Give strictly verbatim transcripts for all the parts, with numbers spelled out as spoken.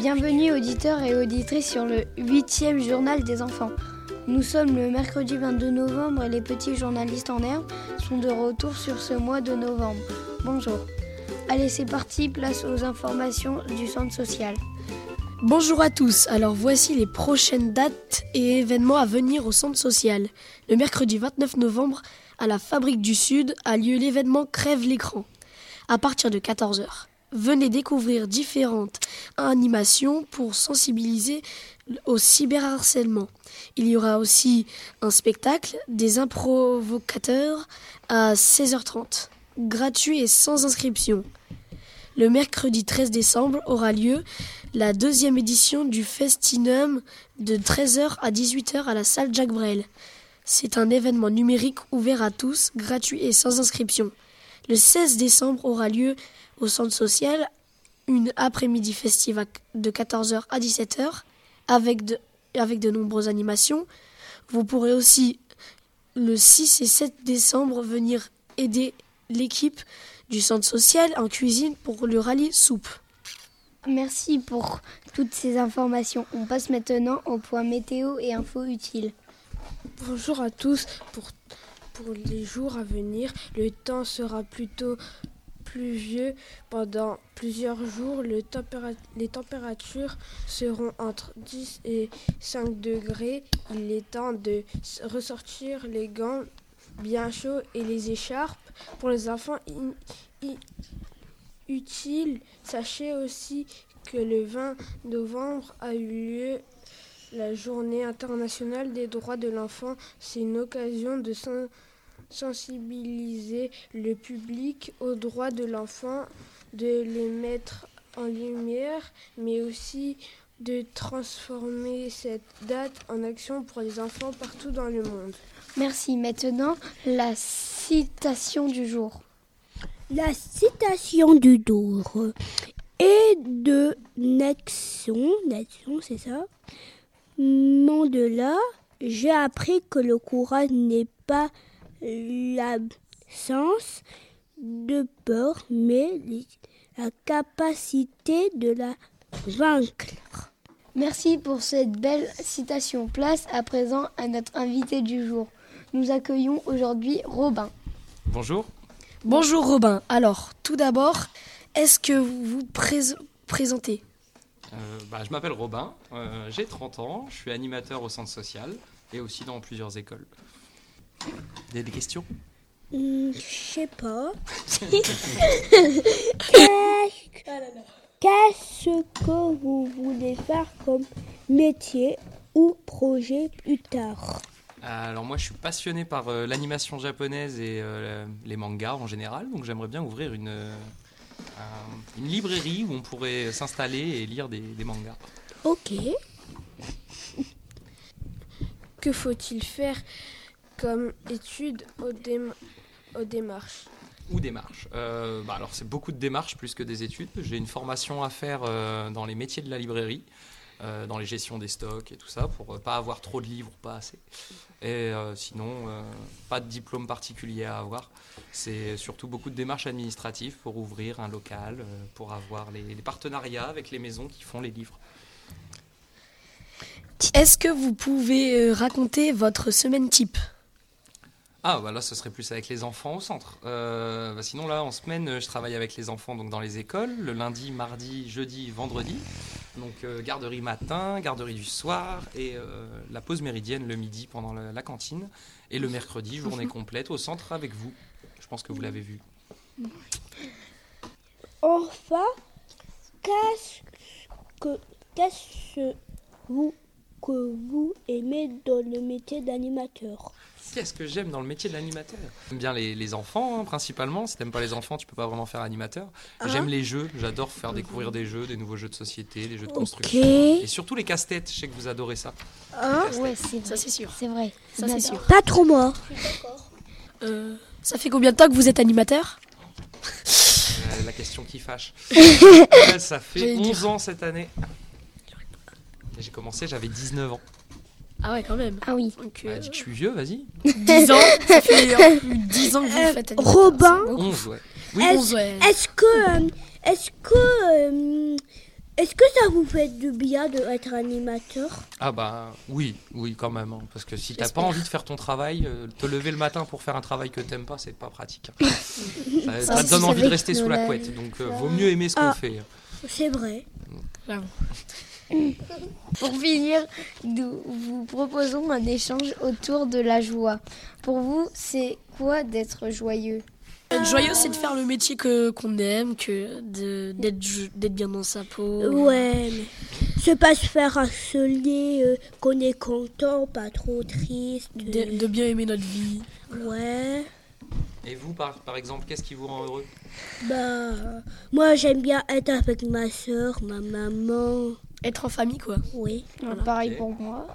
Bienvenue auditeurs et auditrices sur le huitième journal des enfants. Nous sommes le mercredi vingt-deux novembre et les petits journalistes en herbe sont de retour sur ce mois de novembre. Bonjour. Allez, c'est parti, place aux informations du centre social. Bonjour à tous, alors voici les prochaines dates et événements à venir au centre social. Le mercredi vingt-neuf novembre, à la Fabrique du Sud, a lieu l'événement Crève l'écran, à partir de quatorze heures. Venez découvrir différentes animations pour sensibiliser au cyberharcèlement. Il y aura aussi un spectacle, des improvocateurs à seize heures trente, gratuit et sans inscription. Le mercredi treize décembre aura lieu la deuxième édition du Festinum de treize heures à dix-huit heures à la salle Jacques Brel. C'est un événement numérique ouvert à tous, gratuit et sans inscription. Le seize décembre aura lieu au centre social une après-midi festive de quatorze heures à dix-sept heures avec de, avec de nombreuses animations. Vous pourrez aussi le six et sept décembre venir aider l'équipe du centre social en cuisine pour le rallye soupe. Merci pour toutes ces informations. On passe maintenant au point météo et infos utiles. Bonjour à tous. Pour, pour les jours à venir, le temps sera plutôt pluvieux pendant plusieurs jours. Le tempéra- les températures seront entre dix et cinq degrés. Il est temps de ressortir les gants bien chauds et les écharpes. Pour les enfants in- in- utiles, sachez aussi que le vingt novembre a eu lieu la Journée internationale des droits de l'enfant. C'est une occasion de sen- sensibiliser le public aux droits de l'enfant, de les mettre en lumière, mais aussi de transformer cette date en action pour les enfants partout dans le monde. Merci. Maintenant, la citation du jour. La citation du jour est de Nixon, Nixon, c'est ça. Mandela, j'ai appris que le courage n'est pas l'absence de peur, mais la capacité de la vaincre. Merci pour cette belle citation. Place à présent à notre invité du jour. Nous accueillons aujourd'hui Robin. Bonjour. Bonjour Robin. Alors, tout d'abord, est-ce que vous vous prés- présentez Euh, bah, je m'appelle Robin, euh, j'ai trente ans, je suis animateur au centre social et aussi dans plusieurs écoles. Des, des questions ? Hum, Je sais pas. Qu'est-ce qu'est-ce que vous voulez faire comme métier ou projet plus tard? Alors moi je suis passionné par euh, l'animation japonaise et euh, les mangas en général, donc j'aimerais bien ouvrir une, euh, un- une librairie où on pourrait s'installer et lire des, des mangas. Ok. Que faut-il faire comme étude aux, dém- aux démarches ? Ou démarches. Euh, bah alors c'est beaucoup de démarches plus que des études. J'ai une formation à faire euh, dans les métiers de la librairie, euh, dans les gestions des stocks et tout ça, pour ne pas avoir trop de livres, pas assez. Et euh, sinon, euh, pas de diplôme particulier à avoir. C'est surtout beaucoup de démarches administratives pour ouvrir un local, euh, pour avoir les, les partenariats avec les maisons qui font les livres. Est-ce que vous pouvez euh, raconter votre semaine type ? Ah, bah là, ce serait plus avec les enfants au centre. Euh, bah sinon, là, en semaine, je travaille avec les enfants donc dans les écoles, le lundi, mardi, jeudi, vendredi. Donc, euh, garderie matin, garderie du soir et euh, la pause méridienne le midi pendant la, la cantine. Et le mercredi, journée complète au centre avec vous. Je pense que vous l'avez vu. Enfin, qu'est-ce que, qu'est-ce vous, que vous aimez dans le métier d'animateur? Qu'est-ce que j'aime dans le métier de l'animateur ? J'aime bien les, les enfants, hein, principalement. Si t'aimes pas les enfants, tu peux pas vraiment faire animateur. Ah. J'aime les jeux. J'adore faire découvrir des jeux, des nouveaux jeux de société, des jeux de Ok. construction. Et surtout les casse-têtes. Je sais que vous adorez ça. Hein? Ouais, c'est Ça, c'est sûr. C'est vrai. Ça, c'est sûr. Pas trop moi. Euh, ça fait combien de temps que vous êtes animateur ? Euh, la question qui fâche. Ouais, ça fait J'allais dire. onze ans cette année. Et j'ai commencé, j'avais dix-neuf ans. Ah ouais, quand même. Ah oui. Donc, Bah, euh, dis que je suis vieux, vas-y. dix ans, ça fait euh, plus de dix ans que vous Euh, faites animateur. Robin, c'est beaucoup. onze, ouais. Oui, Est-ce- onze, ouais. est-ce que, euh, est-ce que euh, Est-ce que ça vous fait du bien d'être animateur? Ah bah oui, oui quand même. hein, parce que si t'as pas J'espère. envie de faire ton travail, euh, te lever le matin pour faire un travail que t'aimes pas, c'est pas pratique. hein. ça ça Ça, te donne c'est envie de avec rester sous la Nolan. couette. Donc euh, vaut mieux aimer ce qu'on Ah. fait. C'est vrai. Pour finir, nous vous proposons un échange autour de la joie. Pour vous, c'est quoi d'être joyeux? Être joyeux, c'est de faire le métier que qu'on aime, que de, d'être jo- d'être bien dans sa peau. Ouais, mais c'est pas se faire harceler, euh, qu'on est content, pas trop triste. euh, De, de bien aimer notre vie. Ouais. Et vous, par, par exemple, qu'est-ce qui vous rend heureux? Bah, moi j'aime bien être avec ma soeur, ma maman. Être en famille, quoi. Oui. Voilà. Pareil Ok. pour moi.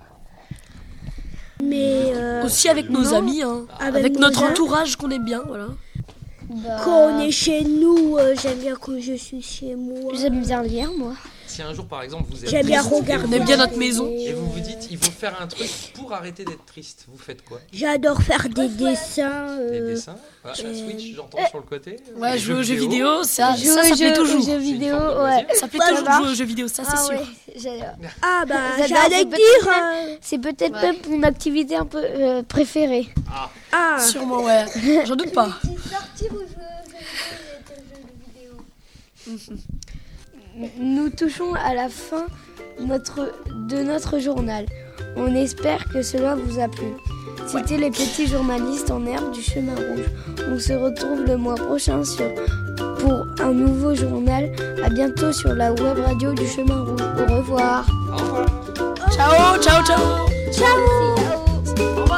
Mais euh, Aussi avec nos non. amis, hein. Avec Avec nos notre amis. entourage qu'on aime bien, voilà. Bah, quand on est chez nous, euh, j'aime bien quand je suis chez moi. J'aime bien lire, moi. Si un jour, par exemple, vous êtes J'aime bien triste et regarder. On aime bien notre la maison. télé. Et vous vous dites, il faut faire un truc pour arrêter d'être triste. Vous faites quoi? J'adore faire des dessins. Des euh, dessins ah, La euh, Switch, j'entends sur le côté. Ouais, Les jouer aux jeux vidéo, ça, Jouer ça, ça aux plaît jeux- toujours. aux jeux C'est une vidéo, forme de ouais. loisir. Ça plaît Ouais, toujours de ça jouer aux jeux vidéo, ça c'est Ah sûr. ouais, j'adore. Ah bah, J'adore, j'allais c'est dire. peut-être euh, C'est peut-être Ouais. même mon activité un peu euh, préférée. Ah, Sûrement, ouais. J'en doute pas. Nous touchons à la fin notre, de notre journal. On espère que cela vous a plu. C'était les petits journalistes en herbe du Chemin Rouge. On se retrouve le mois prochain sur, pour un nouveau journal. À bientôt sur la web radio du Chemin Rouge. Au revoir. Au revoir. Ciao, ciao, ciao. Ciao.